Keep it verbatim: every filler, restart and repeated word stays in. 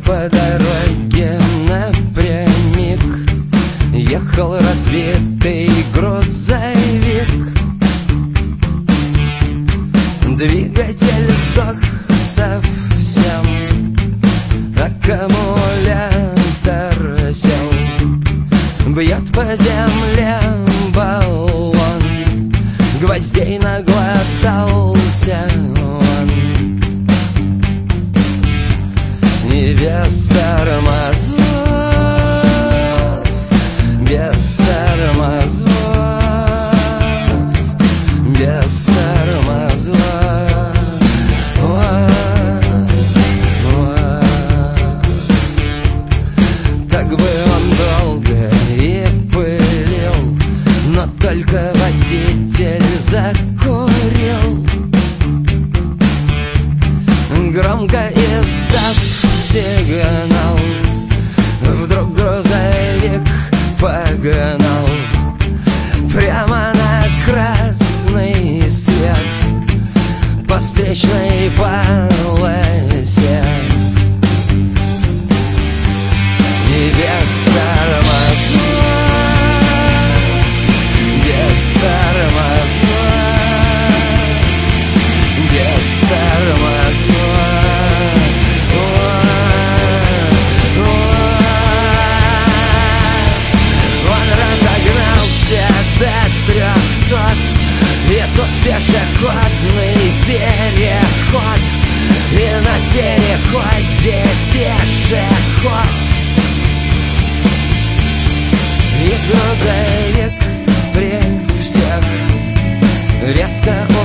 по дороге напрямик ехал разбитый грузовик. Двигатель сдох совсем, аккумулятор сел, бьет по земле баллон, гвоздей наглотался он. И без тормозов, без тормозов, без тормозов. Так бы он долго и пылил, но только водитель закурил. Громко издав сигнал, вдруг грузовик погнал прямо на красный свет по встречной полосе. И без тормозов, без тормозов, без тормозов. Он разогнался до трехсот, и тут пешеходный переход, и на переходе пешеход. И грузовик при всех резко